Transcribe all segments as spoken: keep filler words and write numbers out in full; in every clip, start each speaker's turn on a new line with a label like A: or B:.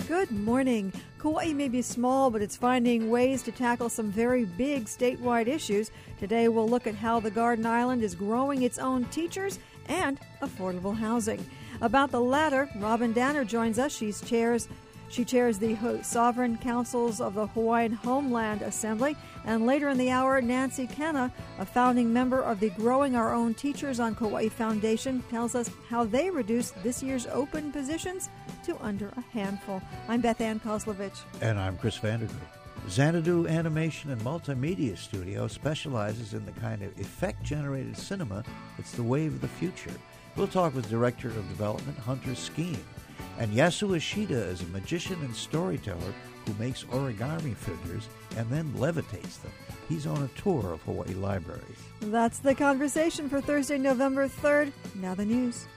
A: Good morning. Kauai may be small, but it's finding ways to tackle some very big statewide issues. Today we'll look at how the Garden Island is growing its own teachers and affordable housing. About the latter, Robin Danner joins us. She's chairs, she chairs the Sovereign Councils of the Hawaiian Homeland Assembly. And later in the hour, Nancy Kenna, a founding member of the Growing Our Own Teachers on Kauai Foundation, tells us how they reduced this year's open positions to under a handful. I'm Beth Ann Kozlovich.
B: And I'm Chris Vandergriff. Xanadu Animation and Multimedia Studio specializes in the kind of effect-generated cinema that's the wave of the future. We'll talk with Director of Development Hunter Skeen. And Yasu Ishida is a magician and storyteller who makes origami figures and then levitates them. He's on a tour of Hawaii libraries.
A: That's the conversation for Thursday, November third. Now the news.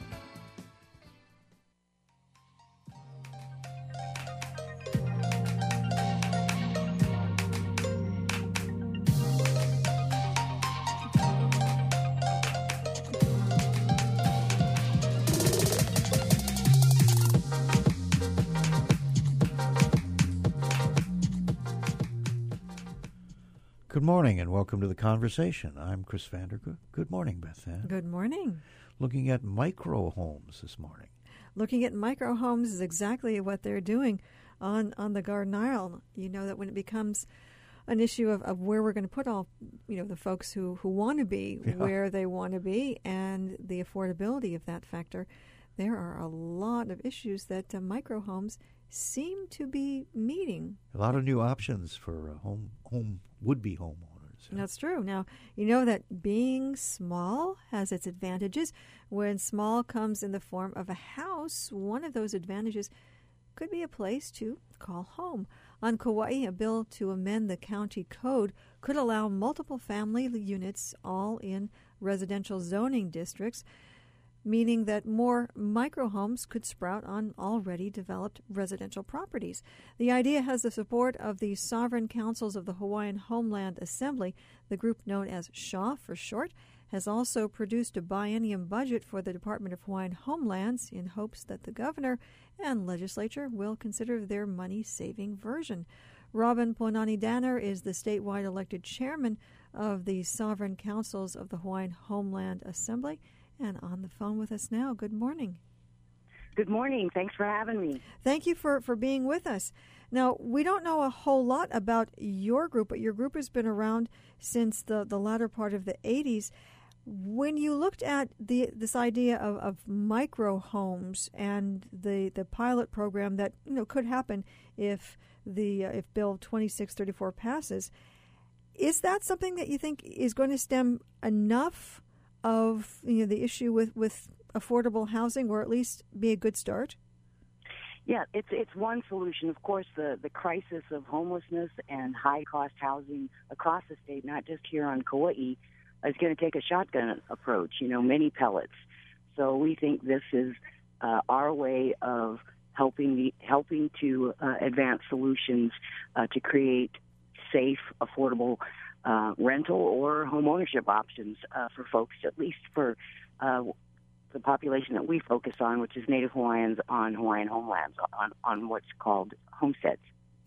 B: Good morning and welcome to the conversation. I'm Chris Vandergriff. Good morning, Beth Ann.
A: Good morning.
B: Looking at micro homes this morning.
A: Looking at micro homes is exactly what they're doing on, on the Garden Isle. You know that when it becomes an issue of, of where we're going to put all, you know, the folks who, who want to be yeah. where they want to be and the affordability of that factor, there are a lot of issues that uh, micro homes seem to be meeting.
B: A lot of new options for uh, home home would-be homeowners.
A: Yeah. That's true. Now, you know that being small has its advantages. When small comes in the form of a house, one of those advantages could be a place to call home. On Kauai, a bill to amend the county code could allow multiple family units all in residential zoning districts, meaning that more microhomes could sprout on already developed residential properties. The idea has the support of the Sovereign Councils of the Hawaiian Homeland Assembly. The group, known as S H A for short, has also produced a biennium budget for the Department of Hawaiian Homelands in hopes that the governor and legislature will consider their money-saving version. Robin Poenani Danner is the statewide elected chairman of the Sovereign Councils of the Hawaiian Homeland Assembly, and on the phone with us now. Good morning.
C: Good morning. Thanks for having me.
A: Thank you for, for being with us. Now, we don't know a whole lot about your group, but your group has been around since the, the latter part of the eighties. When you looked at the this idea of, of micro homes and the, the pilot program that you know could happen if the uh, if Bill twenty-six thirty-four passes, is that something that you think is going to stem enough of you know the issue with, with affordable housing, or at least be a good start?
C: Yeah, it's it's one solution. Of course, the, the crisis of homelessness and high-cost housing across the state, not just here on Kauai, is going to take a shotgun approach, you know, many pellets. So we think this is uh, our way of helping the, helping to uh, advance solutions uh, to create safe, affordable Uh, rental or home ownership options uh, for folks, at least for uh, the population that we focus on, which is Native Hawaiians on Hawaiian homelands, on, on what's called homesteads.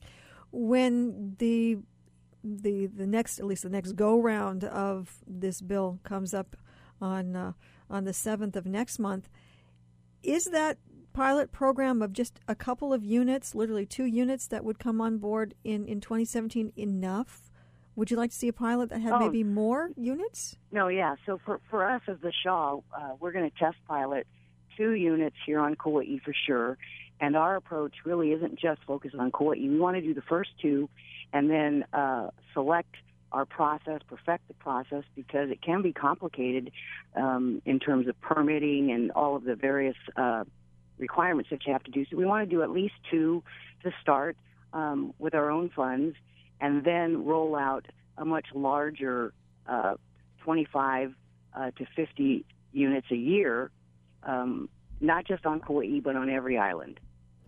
A: When the the the next, at least the next go round of this bill comes up on uh, on the seventh of next month, is that pilot program of just a couple of units, literally two units, that would come on board in, in twenty seventeen enough? Would you like to see a pilot that had
C: oh,
A: maybe more units?
C: No, yeah. So for, for us as the S H A, uh, we're going to test pilot two units here on Kauai for sure. And our approach really isn't just focused on Kauai. We want to do the first two and then uh, select our process, perfect the process, because it can be complicated um, in terms of permitting and all of the various uh, requirements that you have to do. So we want to do at least two to start um, with our own funds, and then roll out a much larger uh, twenty-five uh, to fifty units a year, um, not just on Kauai, but on every island.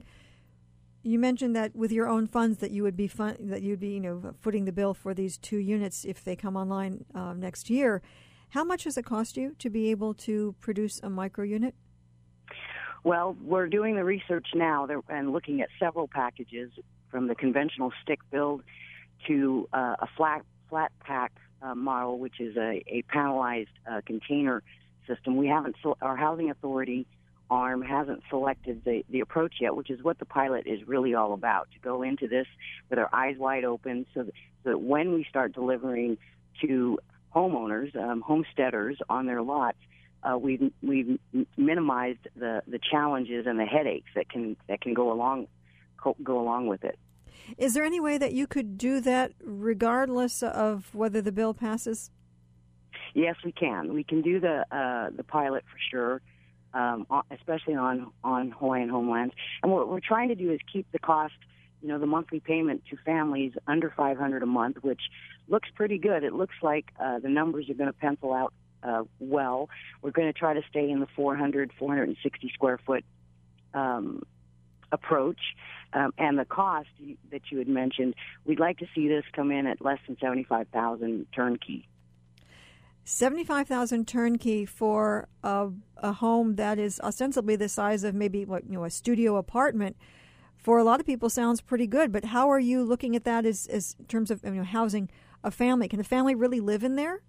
A: You mentioned that with your own funds that you would be fun- that you'd be you know footing the bill for these two units if they come online uh, next year. How much does it cost you to be able to produce a micro unit?
C: Well, we're doing the research now and looking at several packages from the conventional stick build to uh, a flat flat pack uh, model, which is a, a panelized uh, container system. We haven't, our housing authority arm hasn't selected the, the approach yet, which is what the pilot is really all about, to go into this with our eyes wide open so that, so that when we start delivering to homeowners, um, homesteaders on their lots, uh, we've, we've minimized the, the challenges and the headaches that can, that can go along, go along with it.
A: Is there any way that you could do that regardless of whether the bill passes?
C: Yes, we can. We can do the uh, the pilot for sure, um, especially on, on Hawaiian homelands. And what we're trying to do is keep the cost, you know, the monthly payment to families under five hundred dollars a month, which looks pretty good. It looks like uh, the numbers are going to pencil out uh, well. We're going to try to stay in the four hundred, four hundred sixty square foot um, approach. Um, and the cost that you had mentioned, we'd like to see this come in at less than seventy-five thousand dollars turnkey.
A: seventy-five thousand dollars turnkey for a, a home that is ostensibly the size of maybe what you know a studio apartment. For a lot of people, sounds pretty good. But how are you looking at that as, as in terms of you know, housing a family? Can a family really live in there?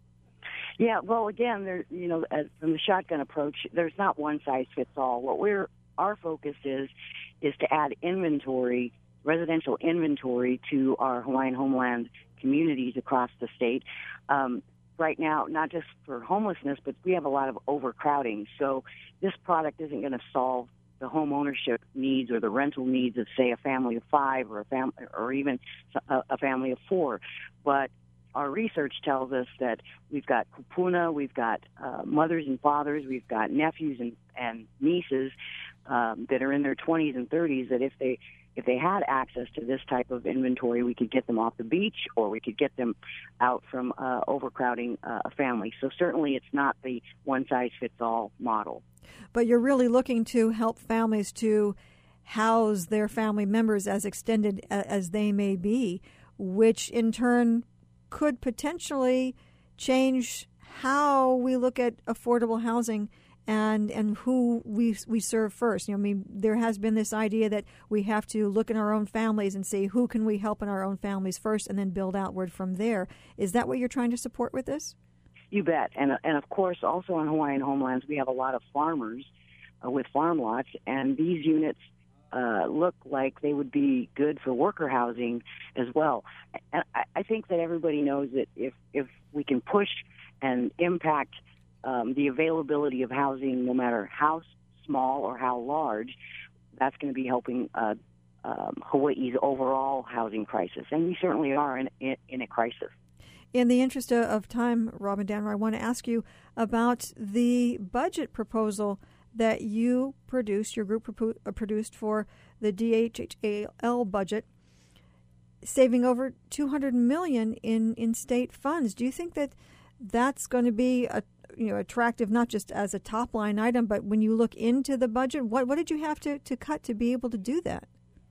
C: Yeah. Well, again, there you know as, from the shotgun approach, there's not one size fits all. What we're our focus is is to add inventory, residential inventory, to our Hawaiian homeland communities across the state. Um, right now, not just for homelessness, but we have a lot of overcrowding. So this product isn't going to solve the home ownership needs or the rental needs of, say, a family of five or a fam- or even a, a family of four. But our research tells us that we've got kupuna, we've got uh, mothers and fathers, we've got nephews and, and nieces um, that are in their twenties and thirties, that if they if they had access to this type of inventory, we could get them off the beach or we could get them out from uh, overcrowding uh, a family. So certainly it's not the one-size-fits-all model.
A: But you're really looking to help families to house their family members as extended as they may be, which in turn could potentially change how we look at affordable housing and and who we we serve first. You know, I mean, there has been this idea that we have to look in our own families and see who can we help in our own families first and then build outward from there. Is that what you're trying to support with this?
C: You bet. And, and of course, also on Hawaiian homelands, we have a lot of farmers uh, with farm lots, and these units uh, look like they would be good for worker housing as well. And I, I think that everybody knows that if, if we can push and impact um, the availability of housing, no matter how small or how large, that's going to be helping uh, um, Hawaii's overall housing crisis. And we certainly are in, in, in a crisis.
A: In the interest of time, Robin Danner, I want to ask you about the budget proposal that you produced, your group propo- produced for the D H H A L budget, saving over two hundred million dollars in, in state funds. Do you think that that's going to be a, you know, attractive, not just as a top-line item, but when you look into the budget, what, what did you have to, to cut to be able to do that?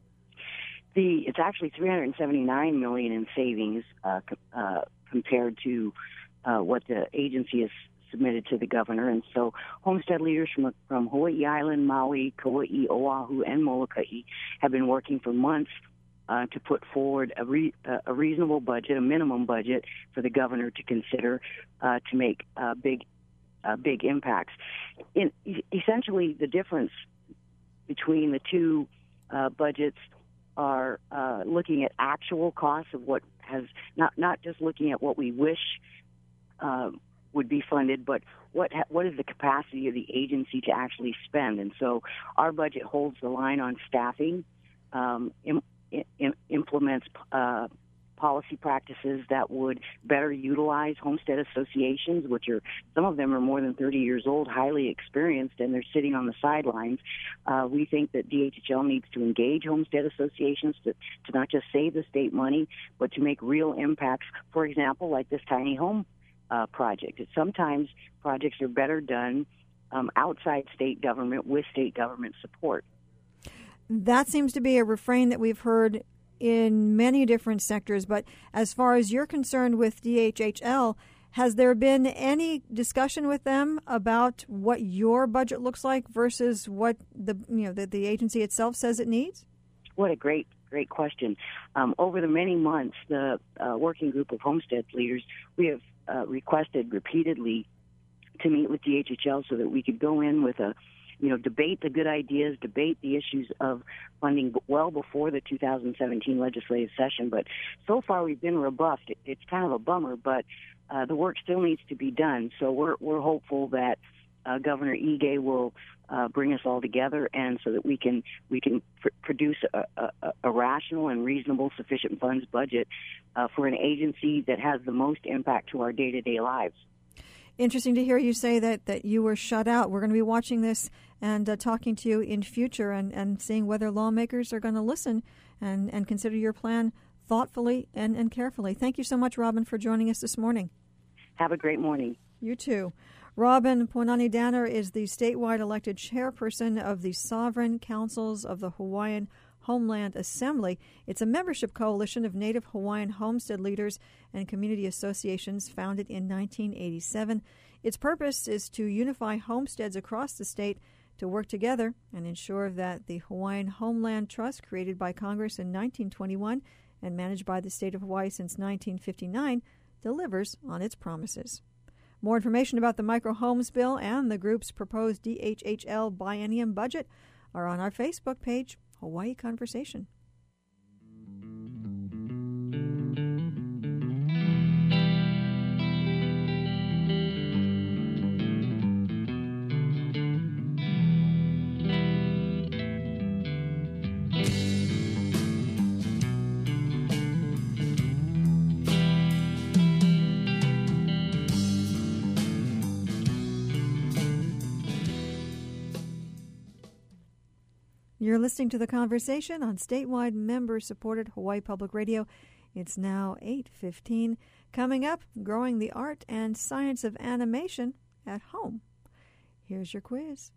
C: The, it's actually three hundred seventy-nine million dollars in savings uh, uh, compared to uh, what the agency has submitted to the governor. And so homestead leaders from from Hawaii Island, Maui, Kauai, Oahu, and Molokai have been working for months uh, to put forward a, re, a reasonable budget, a minimum budget for the governor to consider uh, to make uh, big uh, big impacts. In, essentially, the difference between the two uh, budgets are uh, looking at actual costs of what has, not not just looking at what we wish uh, would be funded, but what ha- what is the capacity of the agency to actually spend. And so our budget holds the line on staffing, um, im- im- implements uh, policy practices that would better utilize homestead associations, which are, some of them are more than thirty years old, highly experienced, and they're sitting on the sidelines. Uh, we think that D H H L needs to engage homestead associations to, to not just save the state money, but to make real impacts, for example, like this tiny home uh, project. Sometimes projects are better done um, outside state government with state government support.
A: That seems to be a refrain that we've heard in many different sectors, but as far as you're concerned with D H H L, Has there been any discussion with them about what your budget looks like versus what the you know the, the agency itself says it needs?
C: What a great, great question. Um, over the many months, the uh, working group of homestead leaders, we have uh, requested repeatedly to meet with D H H L so that we could go in with a, you know, debate the good ideas, debate the issues of funding well before the two thousand seventeen legislative session. But so far we've been rebuffed. It, it's kind of a bummer, but uh, the work still needs to be done. So we're we're hopeful that uh, Governor Ige will uh, bring us all together, and so that we can we can pr- produce a, a, a rational and reasonable sufficient funds budget uh, for an agency that has the most impact to our day-to-day lives.
A: Interesting to hear you say that, that you were shut out. We're going to be watching this and uh, talking to you in future and, and seeing whether lawmakers are going to listen and, and consider your plan thoughtfully and, and carefully. Thank you so much, Robin, for joining us this morning.
C: Have a great morning.
A: You too. Robin Poenani Danner is the statewide elected chairperson of the Sovereign Councils of the Hawaiian Homeland Assembly. It's a membership coalition of Native Hawaiian homestead leaders and community associations founded in nineteen eighty-seven. Its purpose is to unify homesteads across the state to work together and ensure that the Hawaiian Homeland Trust, created by Congress in nineteen twenty-one and managed by the state of Hawaii since nineteen fifty-nine, delivers on its promises. More information about the micro-homes bill and the group's proposed D H H L biennium budget are on our Facebook page, Hawaii Conversation. You're listening to The Conversation on statewide member-supported Hawaii Public Radio. It's now eight fifteen. Coming up, growing the art and science of animation at home. Here's your quiz.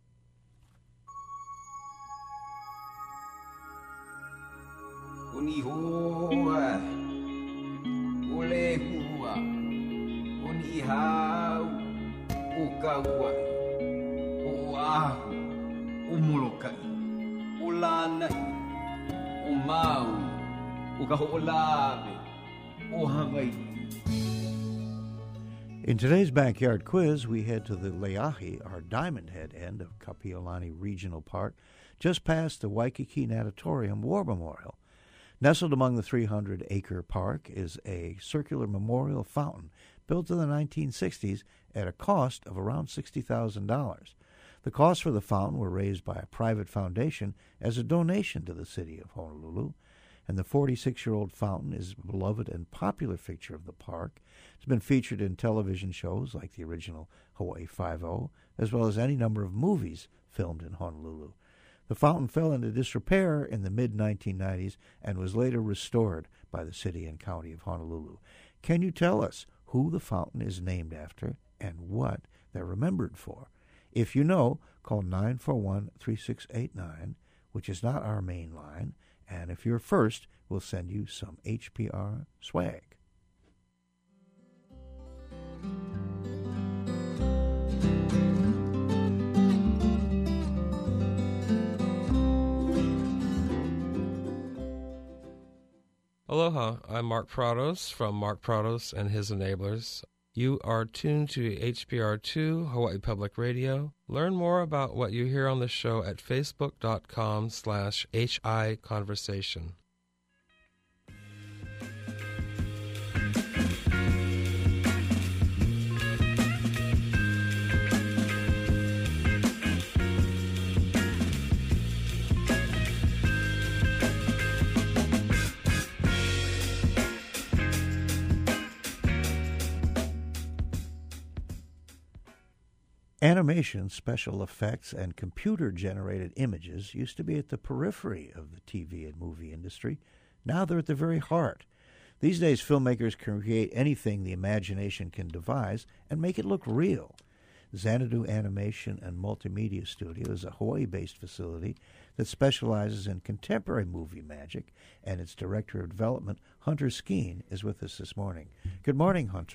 B: In today's Backyard Quiz, we head to the Leahi, or Diamond Head end of Kapiolani Regional Park, just past the Waikiki Natatorium War Memorial. Nestled among the three hundred acre park is a circular memorial fountain built in the nineteen sixties at a cost of around sixty thousand dollars. The costs for the fountain were raised by a private foundation as a donation to the city of Honolulu, and the forty-six-year-old fountain is a beloved and popular feature of the park. It's been featured in television shows like the original Hawaii Five-O, as well as any number of movies filmed in Honolulu. The fountain fell into disrepair in the mid nineteen nineties and was later restored by the city and county of Honolulu. Can you tell us who the fountain is named after and what they're remembered for? If you know, call nine four one, three six eight nine, which is not our main line, and if you're first, we'll send you some H P R swag.
D: Aloha, I'm Mark Prados from Mark Prados and His Enablers. You are tuned to H P R two, Hawaii Public Radio. Learn more about what you hear on the show at facebook.com slash HI Conversation.
B: Animation, special effects, and computer-generated images used to be at the periphery of the T V and movie industry. Now they're at the very heart. These days, filmmakers can create anything the imagination can devise and make it look real. Xanadu Animation and Multimedia Studio is a Hawaii-based facility that specializes in contemporary movie magic, and its Director of Development, Hunter Skeen, is with us this morning. Good morning, Hunter.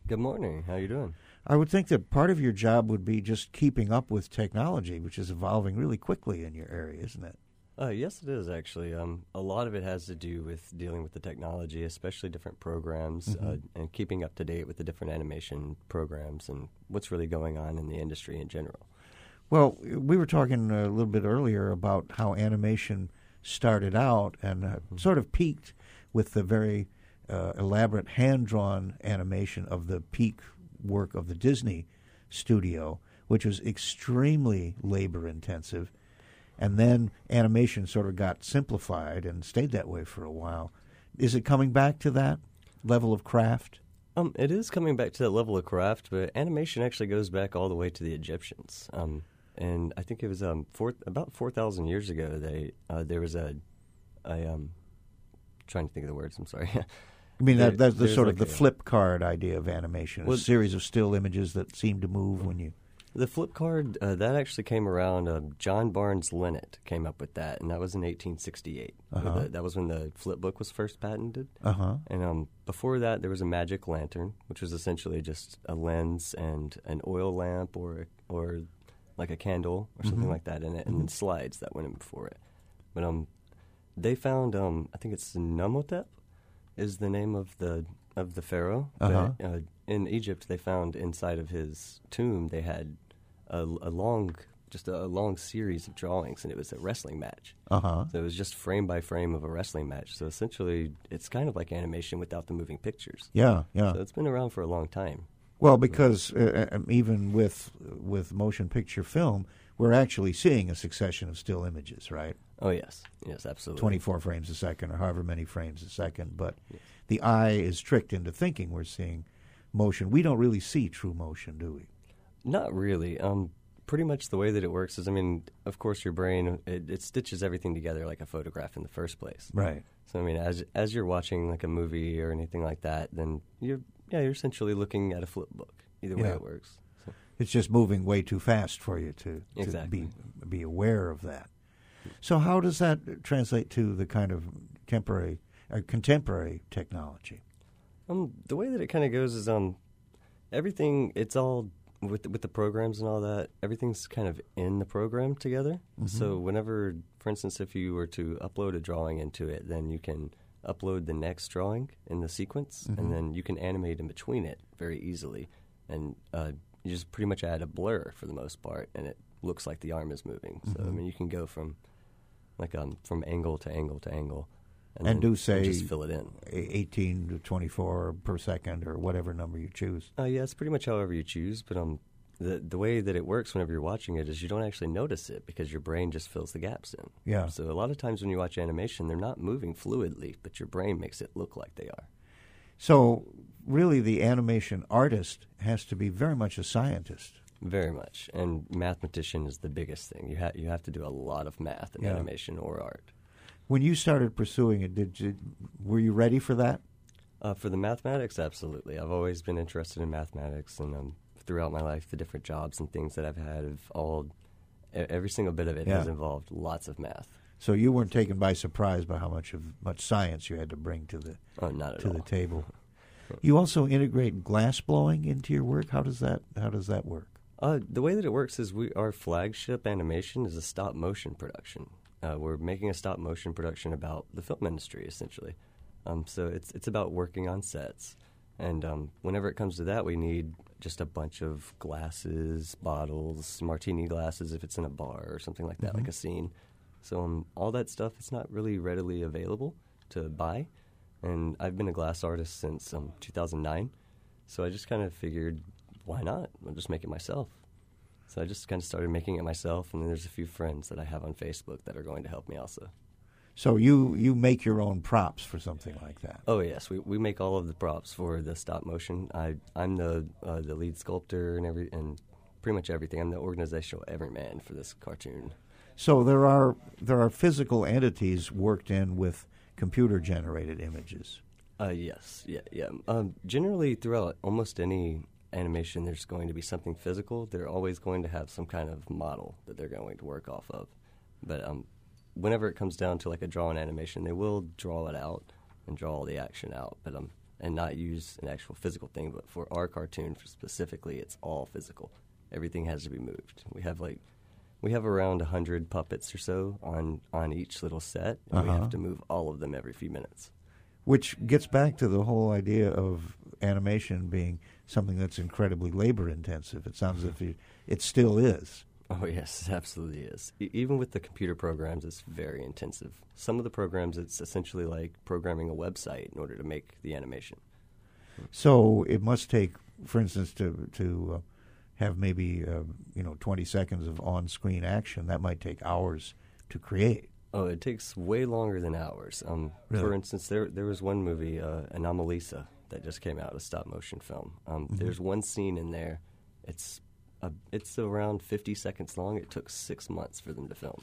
E: Good morning. How you doing?
B: I would think that part of your job would be just keeping up with technology, which is evolving really quickly in your area, isn't it?
E: Uh, yes, it is, actually. Um, a lot of it has to do with dealing with the technology, especially different programs,
B: Mm-hmm.
E: uh, and keeping up to date with the different animation programs and what's really going on in the industry in general.
B: Well, we were talking a little bit earlier about how animation started out and uh,
E: Mm-hmm.
B: sort of peaked with the very uh, elaborate hand-drawn animation of the peak work of the Disney studio, which was extremely labor-intensive. And then animation sort of got simplified and stayed that way for a while. Is it coming back to that level of craft?
E: Um, it is coming back to that level of craft, but animation actually goes back all the way to the Egyptians. Um, and I think it was um, four, about four thousand years ago, they uh, there was a, a um, trying to think of the words, I'm sorry.
B: I mean,
E: There-
B: that, that's the
E: there's
B: sort
E: like
B: of the
E: a-
B: flip card idea of animation,
E: Well-
B: a series of still images that seem to move when you...
E: The flip card, uh, that actually came around, uh, John Barnes Linnet came up with that, and that was in eighteen sixty-eight.
B: Uh-huh.
E: The, that was when the flip book was first patented.
B: Uh-huh.
E: And um, before that, there was a magic lantern, which was essentially just a lens and an oil lamp or or like a candle or something
B: Mm-hmm.
E: like that in it, and then slides that went in before it. But um, they found, um, I think it's Numhotep is the name of the of the pharaoh.
B: Uh-huh.
E: But, uh, in Egypt, they found inside of his tomb they had a, a long, just a, a long series of drawings, and it was a wrestling match.
B: Uh-huh.
E: So it was just frame by frame of a wrestling match. So essentially, it's kind of like animation without the moving pictures.
B: Yeah, yeah.
E: So it's been around for a long time.
B: Well, because uh, um, even with with motion picture film, we're actually seeing a succession of still images, right?
E: Oh yes, yes, absolutely.
B: twenty-four frames a second or however many frames a second. But the eye is tricked into thinking we're seeing motion. We don't really see true motion, do we?
E: Not really. Um, pretty much the way that it works is, I mean, of course, your brain it, it stitches everything together like a photograph in the first place.
B: Right.
E: So I mean, as as you're watching like a movie or anything like that, then you're yeah you're essentially looking at a flip book. Either way
B: Yeah.
E: it works. So,
B: It's just moving way too fast for you to, to
E: Exactly.
B: be be aware of that. So how does that translate to the kind of temporary, uh, contemporary technology?
E: Um, the way that it kind of goes is um, everything. It's all with with the programs and all that. Everything's kind of in the program together. So whenever, for instance, if you were to upload a drawing into it, then you can upload the next drawing in the sequence, and then you can animate in between it very easily. And uh, you just pretty much add a blur for the most part, and it looks like the arm is moving. So I mean, you can go from like um from angle to angle to angle,
B: And
E: then
B: do say
E: just fill it in.
B: A- eighteen to twenty-four per second or whatever number you choose.
E: Uh, yeah, it's pretty much however you choose, but um, the the way that it works whenever you're watching it is you don't actually notice it because your brain just fills the gaps in.
B: Yeah.
E: So a lot of times when you watch animation, they're not moving fluidly, but your brain makes it look like they are.
B: So really the animation artist has to be very much a scientist.
E: Very much, and mathematician is the biggest thing. You have you have to do a lot of math in
B: Yeah.
E: animation or art.
B: When you started pursuing it, did you, were you ready for that?
E: Uh, for the mathematics, absolutely. I've always been interested in mathematics, and um, throughout my life, the different jobs and things that I've had have all, e- every single bit of it
B: Yeah.
E: has involved lots of math.
B: So you weren't taken by surprise by how much of much science you had to bring to the
E: Oh, not at
B: to
E: all.
B: the table. You also integrate glass blowing into your work. How does that how does that work?
E: Uh, the way that it works is we our flagship animation is a stop motion production. Uh, we're making a stop motion production about the film industry, essentially. Um, so it's it's about working on sets, and um, whenever it comes to that, we need just a bunch of glasses, bottles, martini glasses if it's in a bar or something like that, like a scene. So um, all that stuff it's not really readily available to buy, and I've been a glass artist since um, two thousand nine. So I just kind of figured, why not? I'll just make it myself. So I just kind of started making it myself, and then there's a few friends that I have on Facebook that are going to help me also.
B: So you you make your own props for something like that.
E: Oh yes, we we make all of the props for the stop motion. I I'm the uh, the lead sculptor and every and pretty much everything. I'm the organizational everyman for this cartoon.
B: So there are there are physical entities worked in with computer generated images.
E: Uh, yes, yeah, yeah. Um, generally, throughout almost any animation, there's going to be something physical. They're always going to have some kind of model that they're going to work off of. But um, whenever it comes down to like a drawn animation, they will draw it out and draw all the action out. But um, and not use an actual physical thing. But for our cartoon specifically, it's all physical. Everything has to be moved. We have like we have around a hundred puppets or so on on each little set, and
B: Uh-huh.
E: we have to move all of them every few minutes.
B: Which gets back to the whole idea of animation being something that's incredibly labor-intensive. It sounds as if it, it still is.
E: Oh, yes, it absolutely is. E- even with the computer programs, it's very intensive. Some of the programs, it's essentially like programming a website in order to make the animation.
B: So it must take, for instance, to to uh, have maybe uh, you know twenty seconds of on-screen action. That might take hours to create.
E: Oh, it takes way longer than hours. Um,
B: Really?
E: For instance, there there was one movie, uh, Anomalisa, that just came out, a stop-motion film. Um,
B: Mm-hmm.
E: There's one scene in there. It's a, it's around fifty seconds long. It took six months for them to film.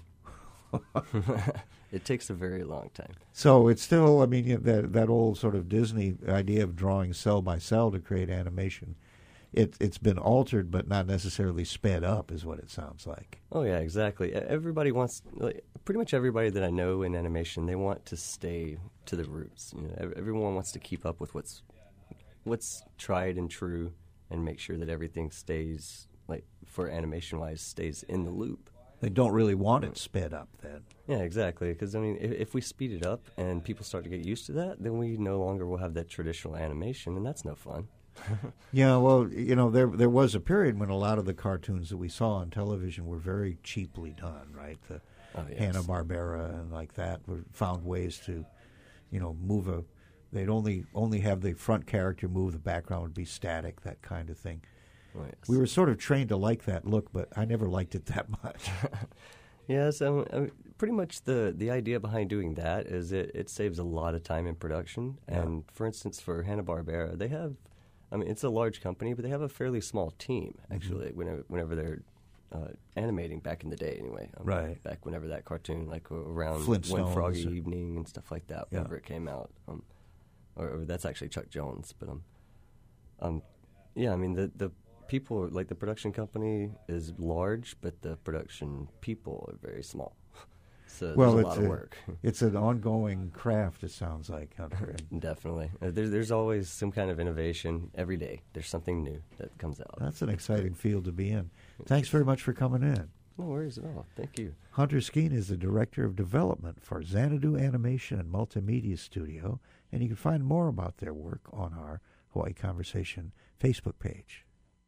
E: It takes a very long time.
B: So it's still, I mean, you know, that that old sort of Disney idea of drawing cell by cell to create animation. It it's been altered, but not necessarily sped up, is what it sounds like.
E: Oh yeah, exactly. E- Everybody wants, like, pretty much everybody that I know in animation, they want to stay to the roots. You know, ev- everyone wants to keep up with what's what's tried and true, and make sure that everything stays, like for animation wise, stays in the loop.
B: They don't really want it sped up then.
E: Yeah, exactly. Because I mean, if, if we speed it up and people start to get used to that, then we no longer will have that traditional animation, and that's no fun.
B: Yeah, well, you know, there there was a period when a lot of the cartoons that we saw on television were very cheaply done, right? The
E: Oh, yes.
B: Hanna-Barbera and like that were found ways to, you know, move a. They'd only only have the front character move, the background would be static, that kind of thing.
E: Oh, yes.
B: We were sort of trained to like that look, but I never liked it that much.
E: Yeah, so I mean, pretty much the, the idea behind doing that is it, it saves a lot of time in production.
B: Yeah.
E: And for instance, for Hanna-Barbera, they have, I mean, it's a large company, but they have a fairly small team, actually,
B: Mm-hmm.
E: whenever, whenever they're uh, animating back in the day, anyway. Um,
B: Right.
E: Back whenever that cartoon, like uh, around
B: Flintstones
E: One Froggy
B: or-
E: Evening and stuff like that,
B: Yeah.
E: whenever it came out. Um, or, or that's actually Chuck Jones, but um, um, yeah, I mean, the the people, like the production company is large, but the production people are very small. So
B: Well,
E: there's a
B: it's
E: lot of
B: a-
E: work.
B: It's an ongoing craft, it sounds like, Hunter. And
E: Definitely. Uh, There's, there's always some kind of innovation every day. There's something new that comes out.
B: that's an exciting field to be in. Thanks very much for coming in.
E: No worries at all. Thank you.
B: Hunter Skeen is the Director of Development for Xanadu Animation and Multimedia Studio, and you can find more about their work on our Hawaii Conversation Facebook page.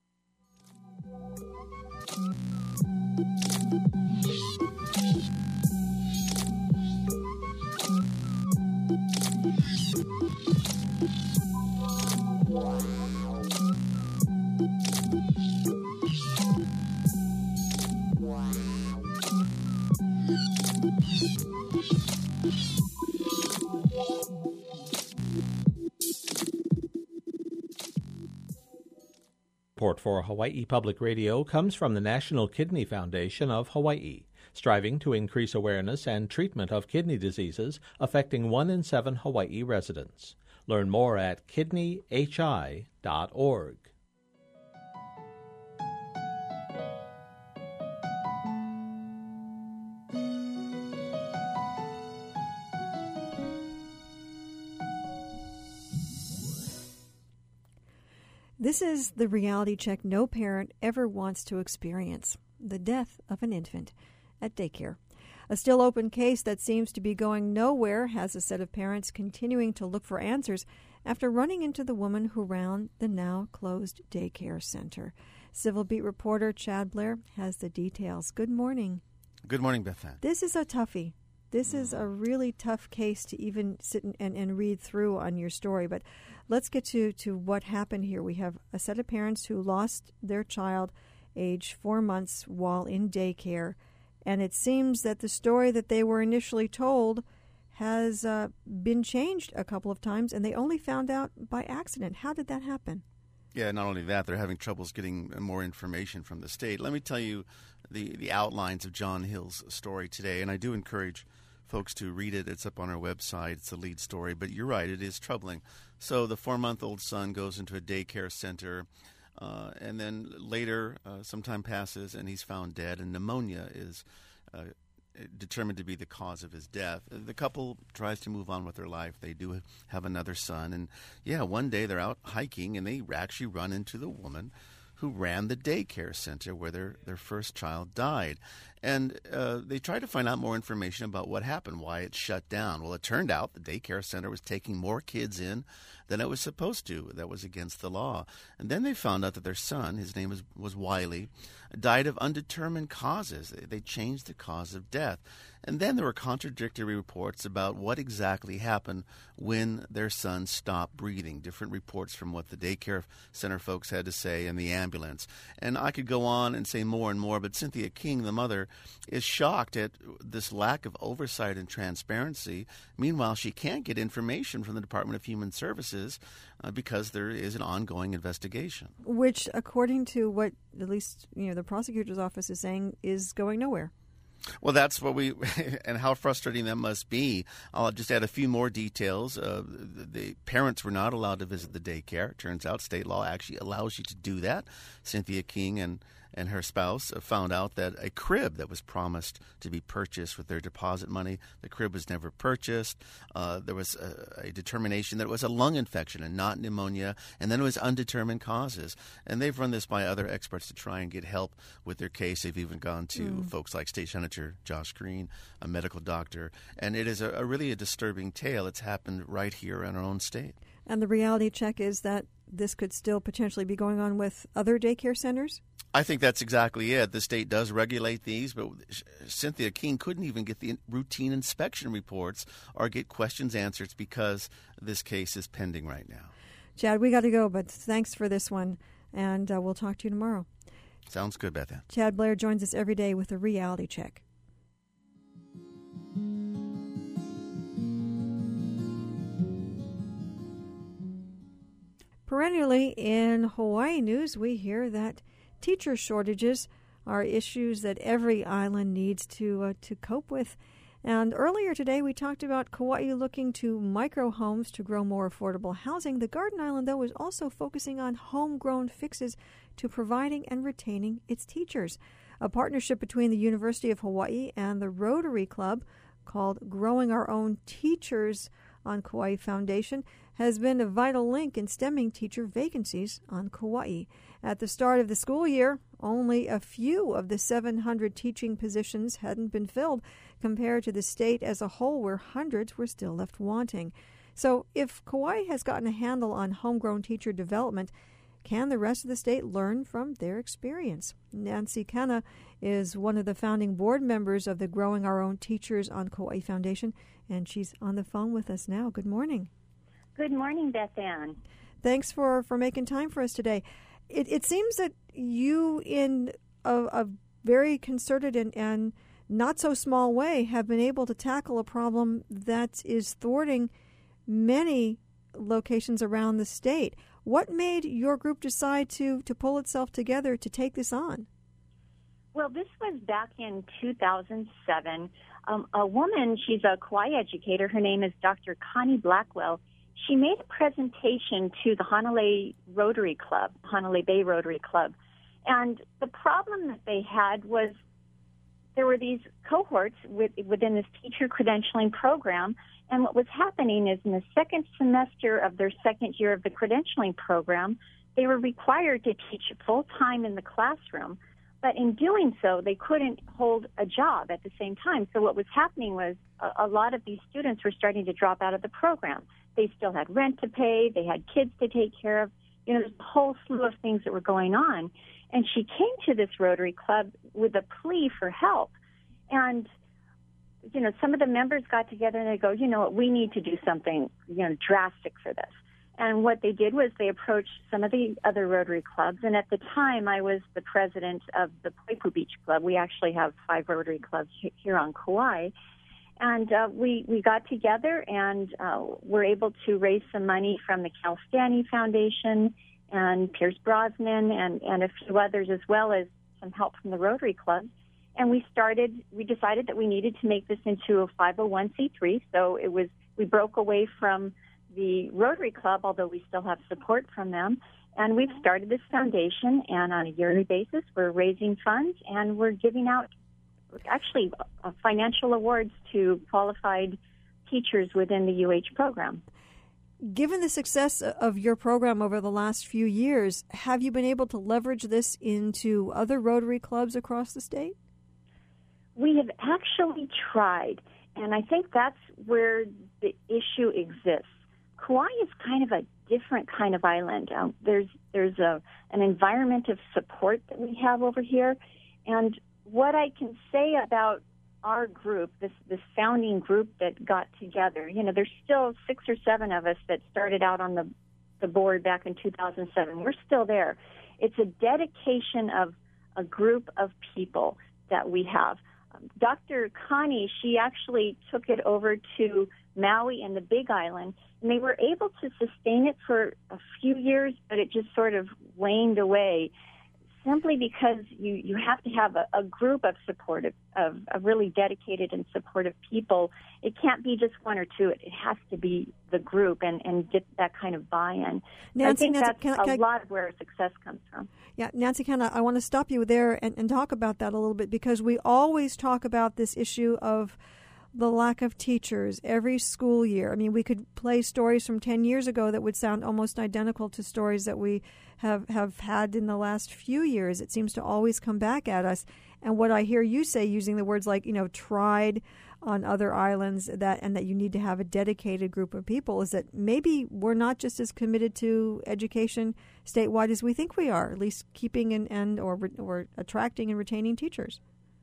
F: Support for Hawaii Public Radio comes from the National Kidney Foundation of Hawaii, striving to increase awareness and treatment of kidney diseases affecting one in seven Hawaii residents. Learn more at kidney h i dot org.
A: This is the reality check no parent ever wants to experience: the death of an infant at daycare. A still open case that seems to be going nowhere has a set of parents continuing to look for answers after running into the woman who ran the now closed daycare center. Civil Beat reporter Chad Blair has the details. Good morning.
G: Good morning, Beth Ann.
A: This is a toughie. This is a really tough case to even sit and, and, and read through on your story. But let's get to, to what happened here. We have a set of parents who lost their child age four months while in daycare. And it seems that the story that they were initially told has uh, been changed a couple of times, and they only found out by accident. How did that happen?
G: Yeah, not only that, they're having troubles getting more information from the state. Let me tell you the, the outlines of John Hill's story today, and I do encourage folks to read it. It's up on our website. It's the lead story, but you're right, it is troubling. So the four-month-old son goes into a daycare center, uh, and then later uh, some time passes, and he's found dead, and pneumonia is uh, determined to be the cause of his death. The couple tries to move on with their life. They do have another son. And, yeah, one day they're out hiking, and they actually run into the woman who ran the daycare center where their, their first child died. And uh, they tried to find out more information about what happened, why it shut down. Well, it turned out the daycare center was taking more kids in than it was supposed to. That was against the law. And then they found out that their son, his name was, was Wiley, died of undetermined causes. They, they changed the cause of death. And then there were contradictory reports about what exactly happened when their son stopped breathing, different reports from what the daycare center folks had to say and the ambulance. And I could go on and say more and more, but Cynthia King, the mother, is shocked at this lack of oversight and transparency. Meanwhile, she can't get information from the Department of Human Services uh, because there is an ongoing investigation.
A: Which, according to what at least you know the prosecutor's office is saying, is going nowhere.
G: Well, that's what we, and how frustrating that must be. I'll just add a few more details. Uh, the, the parents were not allowed to visit the daycare. It turns out state law actually allows you to do that. Cynthia King and and her spouse found out that a crib that was promised to be purchased with their deposit money, the crib was never purchased. Uh, there was a, a determination that it was a lung infection and not pneumonia, and then it was undetermined causes. And they've run this by other experts to try and get help with their case. They've even gone to mm. folks like State Senator Josh Green, a medical doctor. And it is a, a really a disturbing tale. It's happened right here in our own state. And
A: the reality check is that this could still potentially be going on with other daycare centers?
G: I think that's exactly it. The state does regulate these, but Cynthia King couldn't even get the routine inspection reports or get questions answered because this case is pending right now.
A: Chad, we got to go, but thanks for this one, and uh, we'll talk to you tomorrow.
G: Sounds good, Beth Ann.
A: Chad Blair joins us every day with a reality check. Perennially in Hawaii news, we hear that teacher shortages are issues that every island needs to uh, to cope with. And earlier today, we talked about Kauai looking to micro homes to grow more affordable housing. The Garden Island, though, is also focusing on homegrown fixes to providing and retaining its teachers. A partnership between the University of Hawaii and the Rotary Club called Growing Our Own Teachers on Kauai Foundation has been a vital link in stemming teacher vacancies on Kauai. At the start of the school year, only a few of the seven hundred teaching positions hadn't been filled, compared to the state as a whole where hundreds were still left wanting. So if Kauai has gotten a handle on homegrown teacher development, can the rest of the state learn from their experience? Nancy Kana is one of the founding board members of the Growing Our Own Teachers on Kauai Foundation, and she's on the phone with us now. Good morning.
H: Good morning, Beth Ann.
A: Thanks for, for making time for us today. It, it seems that you, in a, a very concerted and, and not so small way, have been able to tackle a problem that is thwarting many locations around the state. What made your group decide to, to pull itself together to take this on?
H: Well, this was back in two thousand seven. Um, a woman, she's a Kauai educator. Her name is Doctor Connie Blackwell. She made a presentation to the Hanalei Rotary Club, Hanalei Bay Rotary Club. And the problem that they had was there were these cohorts with, within this teacher credentialing program. And what was happening is in the second semester of their second year of the credentialing program, they were required to teach full-time in the classroom. But in doing so, they couldn't hold a job at the same time. So what was happening was a, a lot of these students were starting to drop out of the program. They still had rent to pay. They had kids to take care of. You know, there's a whole slew of things that were going on. And she came to this Rotary Club with a plea for help. And, you know, some of the members got together and they go, you know what, we need to do something, you know, drastic for this. And what they did was they approached some of the other Rotary clubs. And at the time, I was the president of the Poipu Beach Club. We actually have five Rotary clubs here on Kauai. And uh, we, we got together and uh, were able to raise some money from the Cal Stanley Foundation and Pierce Brosnan and, and a few others, as well as some help from the Rotary clubs. And we started, we decided that we needed to make this into a five oh one c three. So it was, we broke away from the Rotary Club, although we still have support from them. And we've started this foundation, and on a yearly basis, we're raising funds, and we're giving out actually uh, financial awards to qualified teachers within the U H program.
A: Given the success of your program over the last few years, have you been able to leverage this into other Rotary clubs across the state?
H: We have actually tried, and I think that's where the issue exists. Kauai is kind of a different kind of island. Um, there's there's a an environment of support that we have over here, and what I can say about our group, this this founding group that got together, you know, there's still six or seven of us that started out on the the board back in two thousand seven. We're still there. It's a dedication of a group of people that we have. Um, Doctor Connie, she actually took it over to Maui and the Big Island, and they were able to sustain it for a few years, but it just sort of waned away, simply because you, you have to have a, a group of supportive, of, of really dedicated and supportive people. It can't be just one or two. It, it has to be the group and, and get that kind of buy-in.
A: Nancy,
H: I think
A: Nancy,
H: that's
A: can I, can
H: a
A: I,
H: lot of where success comes from.
A: Yeah, Nancy, can I, I want to stop you there and, and talk about that a little bit, because we always talk about this issue of the lack of teachers every school year. I mean, we could play stories from ten years ago that would sound almost identical to stories that we have, have had in the last few years. It seems to always come back at us. And what I hear you say, using the words like, you know, tried on other islands, that and that you need to have a dedicated group of people, is that maybe we're not just as committed to education statewide as we think we are, at least keeping and, and or, or attracting and retaining teachers.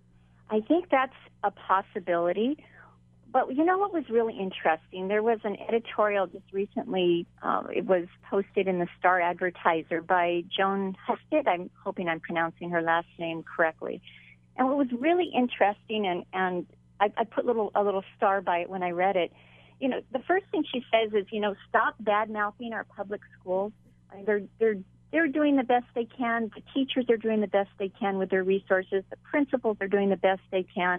H: I think that's a possibility. But you know what was really interesting? There was an editorial just recently. Um, it was posted in the Star Advertiser by Joan Husted. I'm hoping I'm pronouncing her last name correctly. And what was really interesting, and, and I, I put little a little star by it when I read it. You know, the first thing she says is, you know, stop bad-mouthing our public schools. I mean, they're they're they're doing the best they can. The teachers are doing the best they can with their resources. The principals are doing the best they can.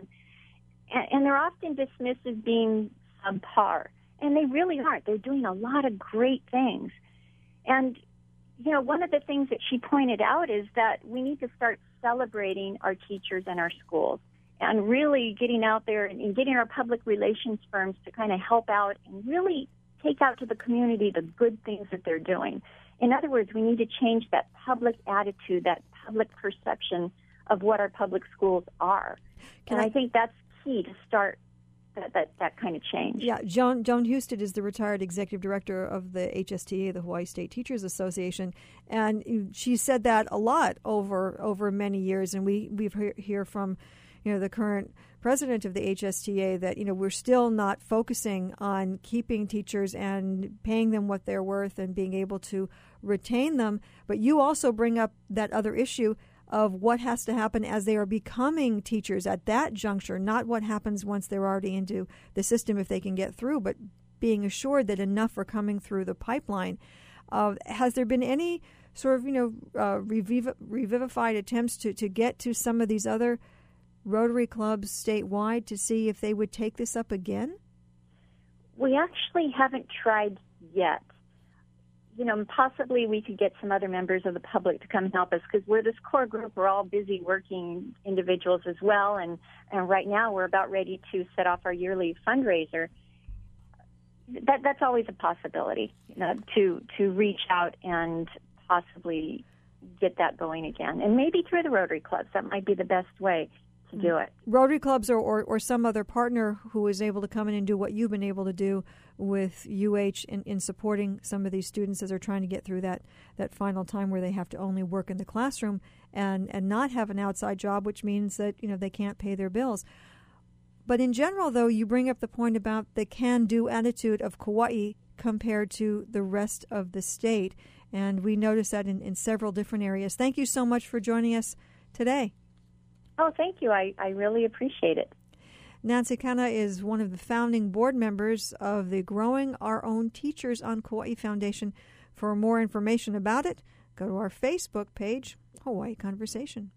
H: And they're often dismissed as being subpar. And they really aren't. They're doing a lot of great things. And, you know, one of the things that she pointed out is that we need to start celebrating our teachers and our schools and really getting out there and getting our public relations firms to kind of help out and really take out to the community the good things that they're doing. In other words, we need to change that public attitude, that public perception of what our public schools are.
A: Can
H: and I,
A: I
H: think that's key to start that, that, that kind of change.
A: Yeah, Joan, Joan Husted is the retired executive director of the H S T A, the Hawaii State Teachers Association, and she said that a lot over over many years. And we we've heard hear from, you know, the current president of the H S T A that, you know, we're still not focusing on keeping teachers and paying them what they're worth and being able to retain them. But you also bring up that other issue of what has to happen as they are becoming teachers at that juncture, not what happens once they're already into the system if they can get through, but being assured that enough are coming through the pipeline. Uh, has there been any sort of, you know, uh, reviv- revivified attempts to, to get to some of these other Rotary clubs statewide to see if they would take this up again?
H: We actually haven't tried yet. You know, possibly we could get some other members of the public to come and help us, because we're this core group. We're all busy working individuals as well, and, and right now we're about ready to set off our yearly fundraiser. That that's always a possibility, you know, to to reach out and possibly get that going again, and maybe through the Rotary clubs. That might be the best way to do it.
A: Rotary clubs or, or, or some other partner who is able to come in and do what you've been able to do with U H in, in supporting some of these students as they're trying to get through that, that final time where they have to only work in the classroom and, and not have an outside job, which means that, you know, they can't pay their bills. But in general, though, you bring up the point about the can-do attitude of Kauai compared to the rest of the state. And we notice that in, in several different areas. Thank you so much for joining us today.
H: Oh, thank you. I, I really appreciate it.
A: Nancy Kana is one of the founding board members of the Growing Our Own Teachers on Kauai Foundation. For more information about it, go to our Facebook page, Hawaii Conversation.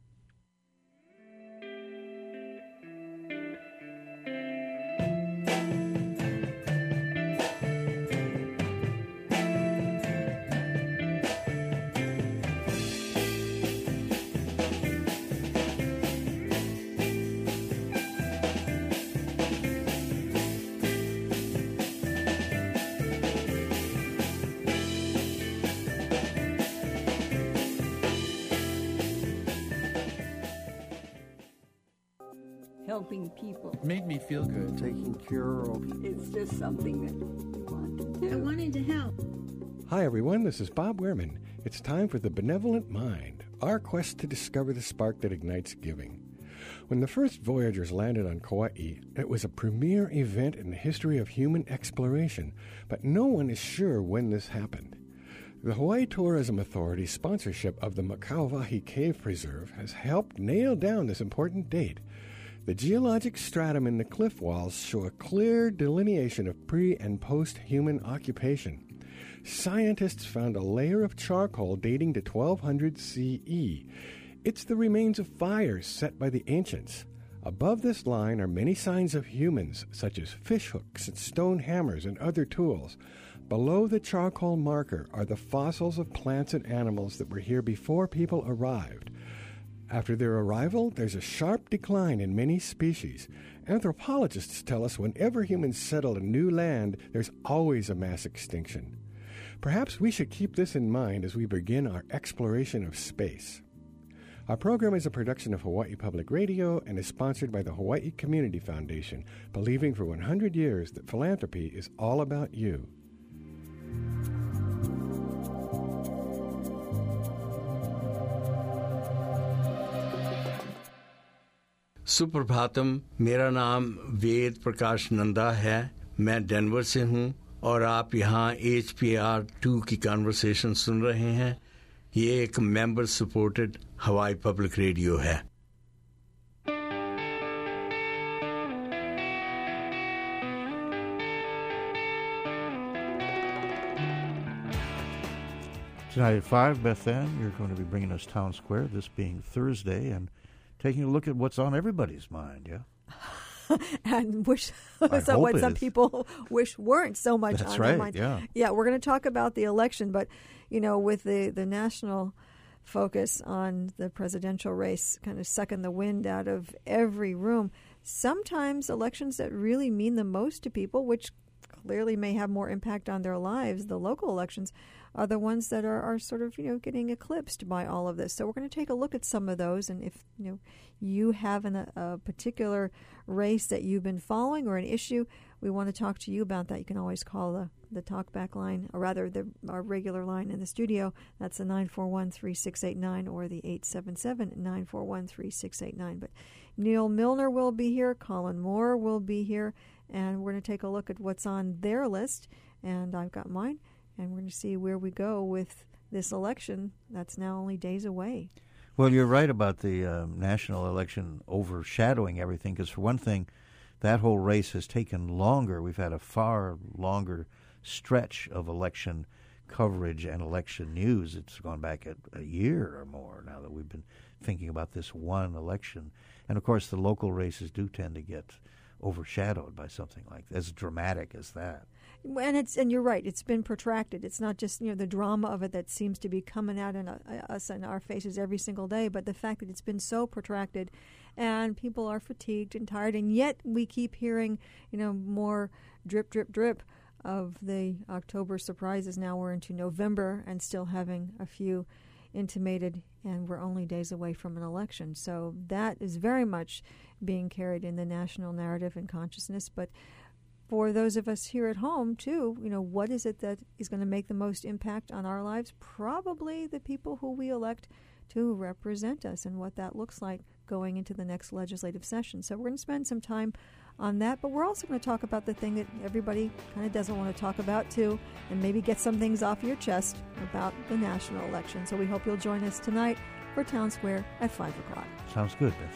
I: helping people.
J: It made me feel good.
K: Taking care of.
I: It's just something that we want to do.
L: I wanted to help.
M: Hi, everyone. This is Bob Wehrman. It's time for The Benevolent Mind, our quest to discover the spark that ignites giving. When the first voyagers landed on Kauai, it was a premier event in the history of human exploration, but no one is sure when this happened. The Hawaii Tourism Authority's sponsorship of the Makauwahi Cave Preserve has helped nail down this important date. The geologic stratum in the cliff walls show a clear delineation of pre- and post-human occupation. Scientists found a layer of charcoal dating to twelve hundred C E. It's the remains of fires set by the ancients. Above this line are many signs of humans, such as fishhooks and stone hammers and other tools. Below the charcoal marker are the fossils of plants and animals that were here before people arrived. After their arrival, there's a sharp decline in many species. Anthropologists tell us whenever humans settle a new land, there's always a mass extinction. Perhaps we should keep this in mind as we begin our exploration of space. Our program is a production of Hawaii Public Radio and is sponsored by the Hawaii Community Foundation, believing for one hundred years that philanthropy is all about you.
N: Suprabhatam, मेरा नाम वेद प्रकाश नंदा है। मैं Denver से हूँ और आप यहाँ H P R two की कन्वर्सेशन सुन रहे हैं। ये एक member supported Hawaii public radio है।
B: Tonight at five, Beth Ann, you're going to be bringing us Town Square, this being Thursday, and taking a look at what's on everybody's mind, yeah?
A: And wish so what some people wish weren't so much
B: That's
A: on
B: right,
A: their mind.
B: Yeah,
A: yeah. We're going to talk about the election, but you know, with the the national focus on the presidential race, kind of sucking the wind out of every room. Sometimes elections that really mean the most to people, which clearly may have more impact on their lives, the local elections, are the ones that are, are sort of, you know, getting eclipsed by all of this. So we're going to take a look at some of those, and if, you know, you have an, a particular race that you've been following or an issue, we want to talk to you about that. You can always call the, the talkback line, or rather the our regular line in the studio. That's the nine four one, three six eight nine or the eight seven seven, nine four one, three six eight nine. But Neil Milner will be here, Colin Moore will be here, and we're going to take a look at what's on their list, and I've got mine, and we're going to see where we go with this election that's now only days away.
B: Well, you're right about the uh, national election overshadowing everything, because for one thing, that whole race has taken longer. We've had a far longer stretch of election coverage and election news. It's gone back a, a year or more now that we've been thinking about this one election. And, of course, the local races do tend to get overshadowed by something like as dramatic as that.
A: And it's and you're right. It's been protracted. It's not just, you know, the drama of it that seems to be coming out in uh, us in our faces every single day, but the fact that it's been so protracted, and people are fatigued and tired, and yet we keep hearing, you know, more drip, drip, drip of the October surprises. Now we're into November and still having a few intimated, and we're only days away from an election. So that is very much being carried in the national narrative and consciousness. But for those of us here at home, too, you know, what is it that is going to make the most impact on our lives? Probably the people who we elect to represent us, and what that looks like going into the next legislative session. So we're going to spend some time on that, but we're also going to talk about the thing that everybody kind of doesn't want to talk about, too, and maybe get some things off your chest about the national election. So we hope you'll join us tonight for Town Square at five o'clock.
B: Sounds good, Beth.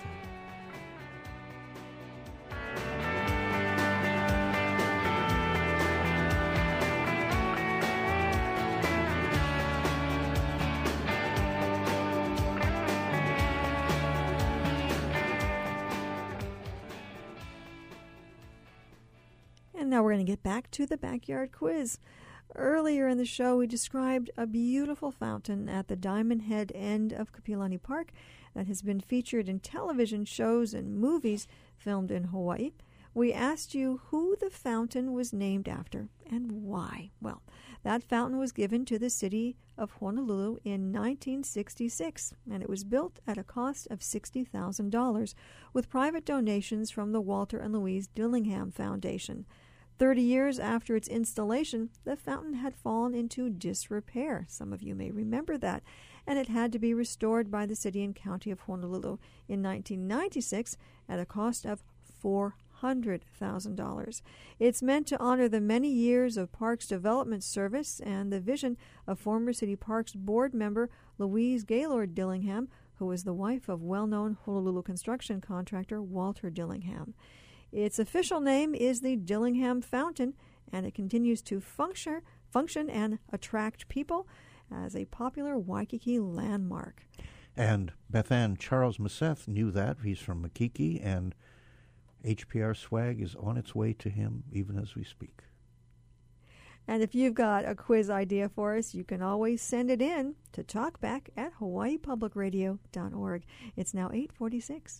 A: Now we're going to get back to the backyard quiz. Earlier in the show, we described a beautiful fountain at the Diamond Head end of Kapilani Park that has been featured in television shows and movies filmed in Hawaii. we asked you who the fountain was named after and why. Well, that fountain was given to the city of Honolulu in nineteen sixty-six, and it was built at a cost of sixty thousand dollars with private donations from the Walter and Louise Dillingham Foundation. Thirty years after its installation, the fountain had fallen into disrepair. Some of you may remember that. And it had to be restored by the city and county of Honolulu in nineteen ninety-six at a cost of four hundred thousand dollars. It's meant to honor the many years of Parks Development Service and the vision of former City Parks Board member Louise Gaylord Dillingham, who was the wife of well-known Honolulu construction contractor Walter Dillingham. Its official name is the Dillingham Fountain, and it continues to function, function and attract people as a popular Waikiki landmark.
B: And Bethann, Charles Maseth knew that. He's from Makiki, and H P R swag is on its way to him even as we speak.
A: And if you've got a quiz idea for us, you can always send it in to talkback at hawaii public radio dot org. It's now eight forty-six.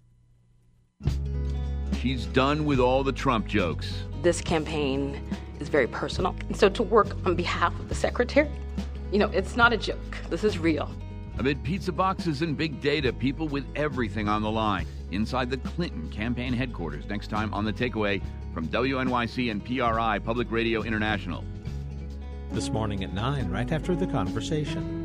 J: She's done with all the Trump jokes.
K: This campaign is very personal. And so to work on behalf of the secretary, you know, it's not a joke. This is real.
J: Amid pizza boxes and big data, people with everything on the line. Inside the Clinton campaign headquarters next time on The Takeaway from W N Y C and P R I Public Radio International.
F: This morning at nine, right after the conversation.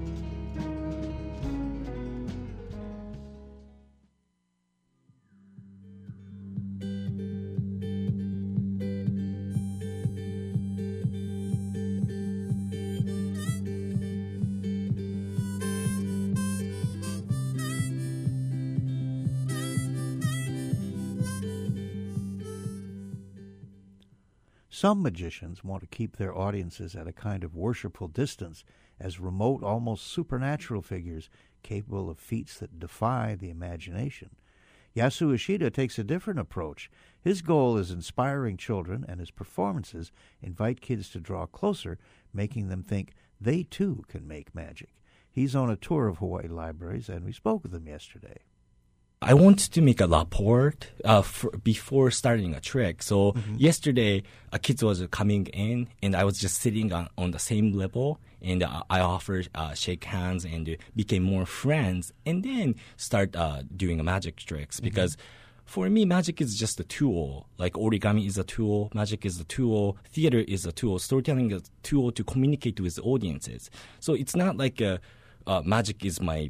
B: Some magicians want to keep their audiences at a kind of worshipful distance as remote, almost supernatural figures capable of feats that defy the imagination. Yasu Ishida takes a different approach. His goal is inspiring children, and his performances invite kids to draw closer, making them think they too can make magic. He's on a tour of Hawaii libraries, and we spoke with him yesterday.
L: I want to make a rapport uh, for, before starting a trick. So mm-hmm. yesterday, a kid was coming in, and I was just sitting on, on the same level, and uh, I offered uh, shake hands and uh, became more friends, and then start uh, doing magic tricks. Mm-hmm. Because for me, magic is just a tool. Like origami is a tool, magic is a tool, theater is a tool, storytelling is a tool to communicate with audiences. So it's not like a, uh, magic is my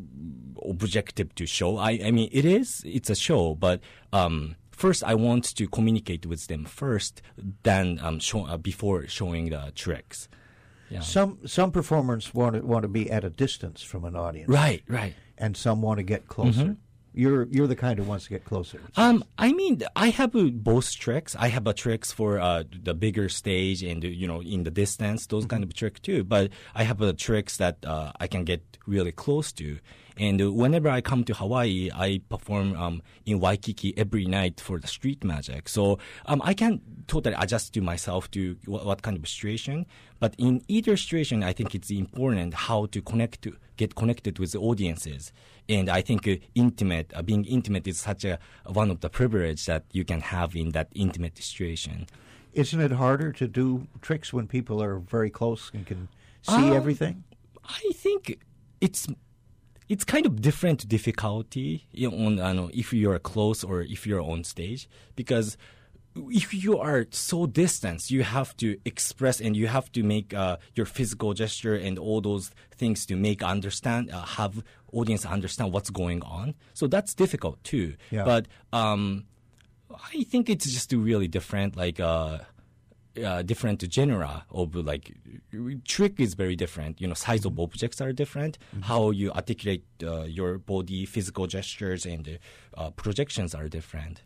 L: objective to show. I, I mean, it is, it's a show, but um, first I want to communicate with them first, then um, show, uh, before showing the tricks. Yeah.
B: Some some performers want to, want to be at a distance from an audience.
L: Right, right.
B: And some want to get closer. Mm-hmm. You're you're the kind who wants to get closer.
L: Um, I mean, I have uh, both tricks. I have a tricks for uh, the bigger stage and, uh, you know, in the distance, those mm-hmm. kind of tricks too. But I have uh, tricks that uh, I can get really close to. And uh, whenever I come to Hawaii, I perform um, in Waikiki every night for the street magic. So um, I can totally adjust to myself to what, what kind of situation. But in either situation, I think it's important how to connect to get connected with the audiences. And I think uh, intimate, uh, being intimate is such a one of the privilege that you can have in that intimate situation.
B: Isn't it harder to do tricks when people are very close and can see
L: um,
B: everything?
L: I think it's it's kind of different difficulty, you know, on, I know, if you're close or if you're on stage, because if you are so distant, you have to express and you have to make uh, your physical gesture and all those things to make understand, uh, have audience understand what's going on. So that's difficult too.
B: Yeah.
L: But um, I think it's just really different, like uh, uh, different genre of like trick is very different. You know, size of objects are different. Mm-hmm. How you articulate uh, your body, physical gestures, and uh, projections are different.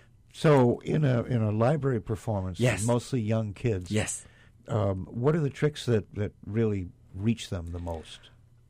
B: So in a in a library performance,
L: yes.
B: mostly young kids.
L: Yes.
B: Um, what are the tricks that, that really reach them the most?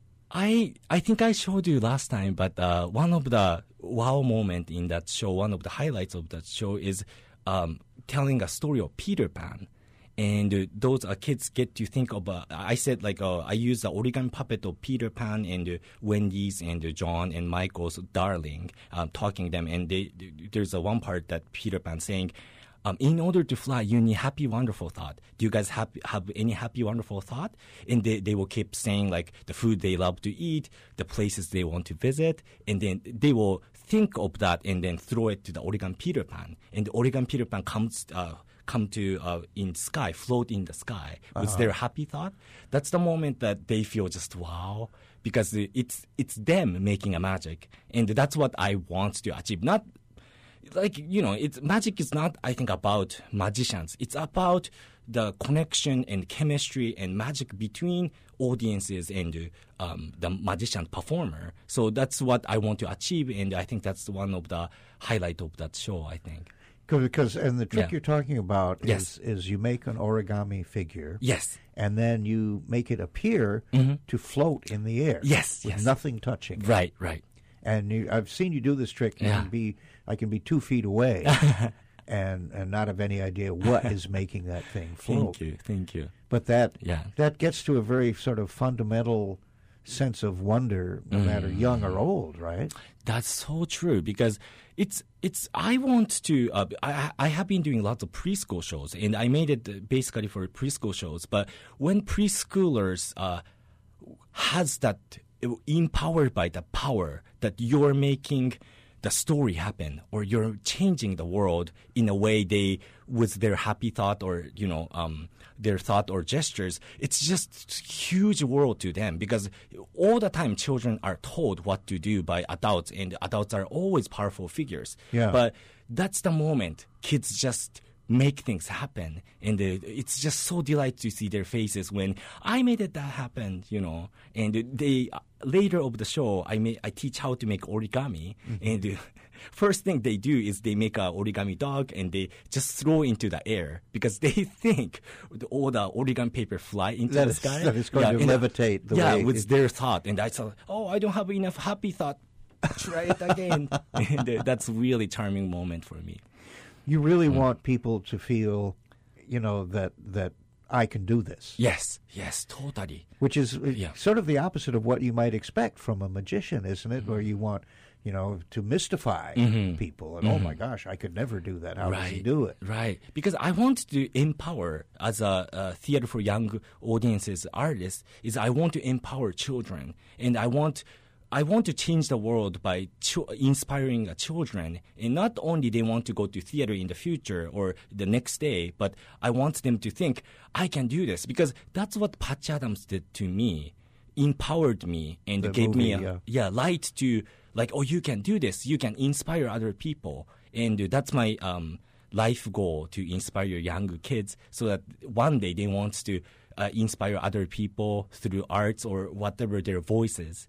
L: I I think I showed you last time, but uh, one of the wow moment in that show, one of the highlights of that show is um, telling a story of Peter Pan. And uh, those uh, kids get to think of, uh, I said, like, uh, I use the origami puppet of Peter Pan and uh, Wendy's and uh, John and Michael's darling, um, talking to them. And they, there's a one part that Peter Pan saying, um, in order to fly, you need happy, wonderful thought. Do you guys have, have any happy, wonderful thought? And they, they will keep saying, like, the food they love to eat, the places they want to visit. And then they will think of that and then throw it to the origami Peter Pan. And the origami Peter Pan comes... Uh, come to uh, in sky, float in the sky with
B: Uh-huh.
L: their happy thought. That's the moment that they feel just wow, because it's it's them making a magic, and that's what I want to achieve. Not like, you know, it's magic is not, I think, about magicians. It's about the connection and chemistry and magic between audiences and um, the magician performer. So that's what I want to achieve, and I think that's one of the highlight of that show, I think.
B: Because and the trick
L: Yeah.
B: you're talking about
L: Yes.
B: is is you make an origami figure,
L: Yes.
B: and then you make it appear
L: Mhm.
B: to float in the air,
L: Yes,
B: with
L: yes.
B: nothing touching, it.
L: Right, right.
B: And you, I've seen you do this trick. You
L: Yeah.
B: can be, I can be two feet away, and and not have any idea what is making that thing float.
L: Thank you, thank you.
B: But that
L: Yeah.
B: that gets to a very sort of fundamental sense of wonder, no matter
L: Mm.
B: young or old, right?
L: That's so true, because it's it's. I want to. Uh, I I have been doing lots of preschool shows, and I made it uh, basically for preschool shows. But when preschoolers uh, has that uh, empowered by the power that you're making the story happen, or you're changing the world in a way they with their happy thought, or you know um, their thought or gestures, it's just huge world to them, because all the time children are told what to do by adults, and adults are always powerful figures.
B: Yeah.
L: But that's the moment kids just make things happen, and uh, it's just so delight to see their faces when I made it that happen, you know. And they uh, later of the show, I may I teach how to make origami,
B: Mm-hmm.
L: and uh, first thing they do is they make a origami dog and they just throw into the air, because they think the, all the origami paper fly into
B: That
L: the
B: is-
L: sky.
B: that it's going to
L: and, uh,
B: levitate the
L: yeah,
B: way
L: with
B: it-
L: their thought, and I thought, oh, I don't have enough happy thought. Try it again. And uh, that's really charming moment for me.
B: You really want people to feel, you know, that that I can do this.
L: Yes, yes, totally.
B: Which is uh,
L: Yeah.
B: sort of the opposite of what you might expect from a magician, isn't it? Where you want, you know, to mystify
L: Mhm.
B: people. And, oh,
L: Mhm.
B: my gosh, I could never do that. How
L: right,
B: does he do it?
L: Right. Because I want to empower, as a, a theater for young audiences artist, is I want to empower children. And I want... I want to change the world by ch- inspiring uh, children. And not only they want to go to theater in the future or the next day, but I want them to think, I can do this. Because that's what Patch Adams did to me, empowered me, and
B: The
L: gave me
B: movie,
L: a,
B: yeah.
L: yeah, light to, like, oh, you can do this. You can inspire other people. And uh, that's my um, life goal, to inspire young kids so that one day they want to uh, inspire other people through arts or whatever their voices.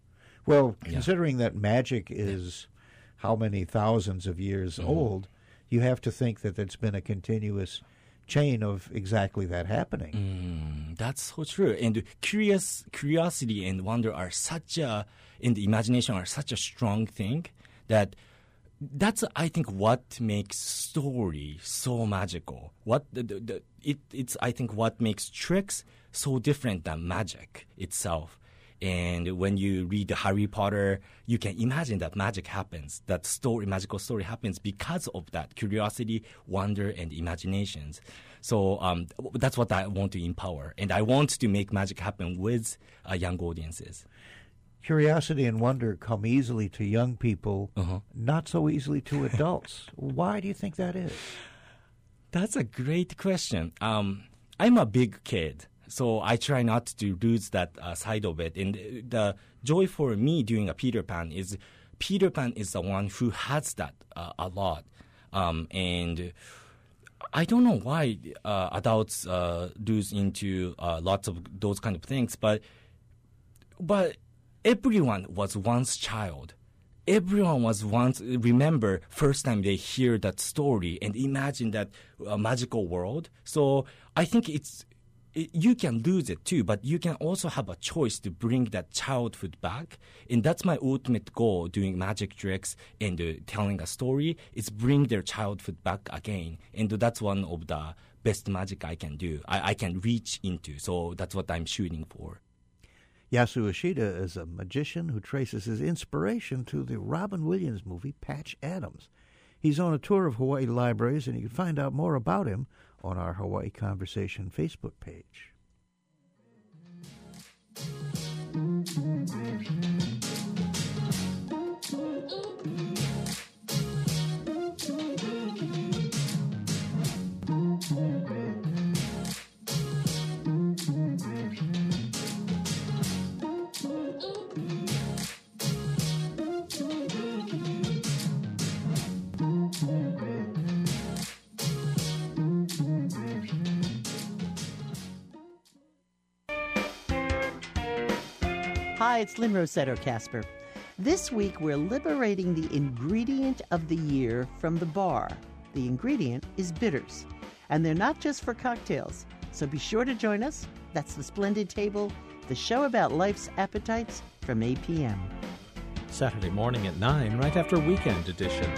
B: Well,
L: Yeah.
B: considering that magic is how many thousands of years
L: Mhm.
B: old, you have to think that it's been a continuous chain of exactly that happening.
L: Mm, that's so true. And curious, curiosity and wonder are such a, and the imagination are such a strong thing that that's, I think, what makes story so magical. What the, the, the it it's I think what makes tricks so different than magic itself. And when you read Harry Potter, you can imagine that magic happens, that story, magical story happens because of that curiosity, wonder, and imaginations. So um, that's what I want to empower. And I want to make magic happen with uh, young audiences.
B: Curiosity and wonder come easily to young people,
L: Uh-huh.
B: not so easily to adults. Why do you think that is?
L: That's a great question. Um, I'm a big kid, so I try not to lose that uh, side of it. And the joy for me doing a Peter Pan is Peter Pan is the one who has that uh, a lot. Um, and I don't know why uh, adults uh, lose into uh, lots of those kind of things, but but everyone was once child. Everyone was once, remember, first time they hear that story and imagine that uh, magical world. So I think it's i- you can lose it too, but you can also have a choice to bring that childhood back. And that's my ultimate goal doing magic tricks and uh, telling a story is bring their childhood back again. And that's one of the best magic I can do, I, I can reach into. So that's what I'm shooting for.
B: Yasu Ishida is a magician who traces his inspiration to the Robin Williams movie Patch Adams. He's on a tour of Hawaii libraries, and you can find out more about him on our Hawaii Conversation Facebook page.
O: Hi, it's Lynn Rossetto Casper. This week we're liberating the ingredient of the year from the bar. The ingredient is bitters. And they're not just for cocktails. So be sure to join us. That's The Splendid Table, the show about life's appetites from eight p.m.
F: Saturday morning at nine, right after Weekend Edition.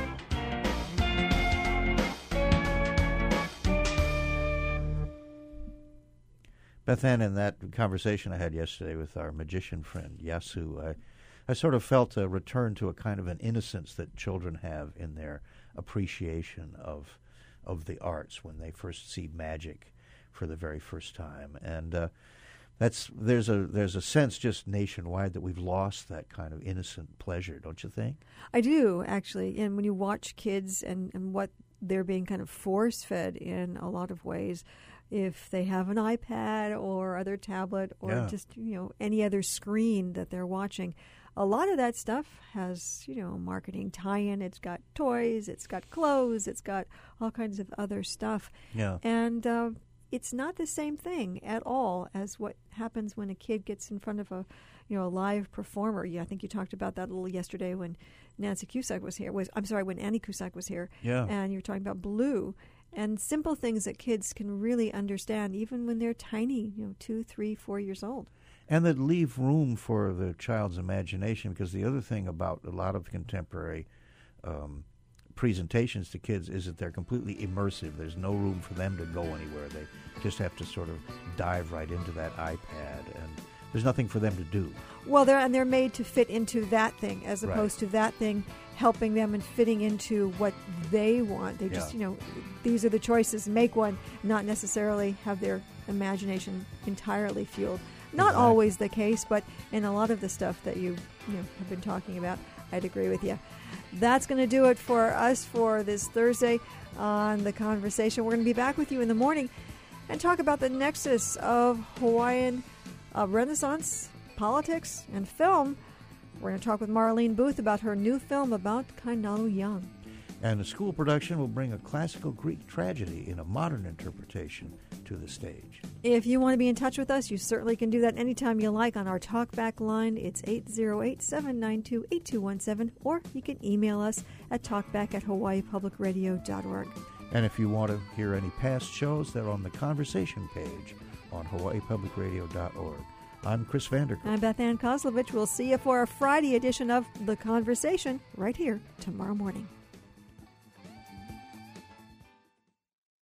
B: Beth Ann, in that conversation I had yesterday with our magician friend Yasu, I, I sort of felt a return to a kind of an innocence that children have in their appreciation of of the arts when they first see magic for the very first time. And uh, that's there's a there's a sense just nationwide that we've lost that kind of innocent pleasure, don't you think?
A: I do, actually. And when you watch kids and, and what they're being kind of force-fed in a lot of ways, if they have an iPad or other tablet or
B: Yeah.
A: just, you know, any other screen that they're watching, a lot of that stuff has, you know, marketing tie-in. It's got toys, it's got clothes, it's got all kinds of other stuff.
B: Yeah.
A: And uh, it's not the same thing at all as what happens when a kid gets in front of a, you know, a live performer. Yeah, I think you talked about that a little yesterday when Nancy Cusack was here. Was I'm sorry, when Annie Cusack was here.
B: Yeah.
A: And you were talking about Blue. And simple things that kids can really understand, even when they're tiny, you know, two, three, four years old.
B: And that leave room for the child's imagination, because the other thing about a lot of contemporary um, presentations to kids is that they're completely immersive. There's no room for them to go anywhere. They just have to sort of dive right into that iPad, and there's nothing for them to do.
A: Well, they're and they're made to fit into that thing as
B: Right.
A: opposed to that thing helping them and fitting into what they want. They just,
B: Yeah.
A: you know, these are the choices. Make one, not necessarily have their imagination entirely fueled. Not
B: Exactly.
A: always the case, but in a lot of the stuff that you, you know, have been talking about, I'd agree with you. That's going to do it for us for this Thursday on The Conversation. We're going to be back with you in the morning and talk about the nexus of Hawaiian uh, Renaissance, politics, and film. We're going to talk with Marlene Booth about her new film about Kainalu Young.
B: And the school production will bring a classical Greek tragedy in a modern interpretation to the stage.
A: If you want to be in touch with us, you certainly can do that anytime you like on our talkback line. It's eight oh eight, seven nine two, eight two one seven, or you can email us at talkback at hawaii public radio dot org.
B: And if you want to hear any past shows, they're on the conversation page on hawaii public radio dot org. I'm Chris Vanderkirk.
A: I'm Beth Ann Kozlovich. We'll see you for a Friday edition of The Conversation right here tomorrow morning.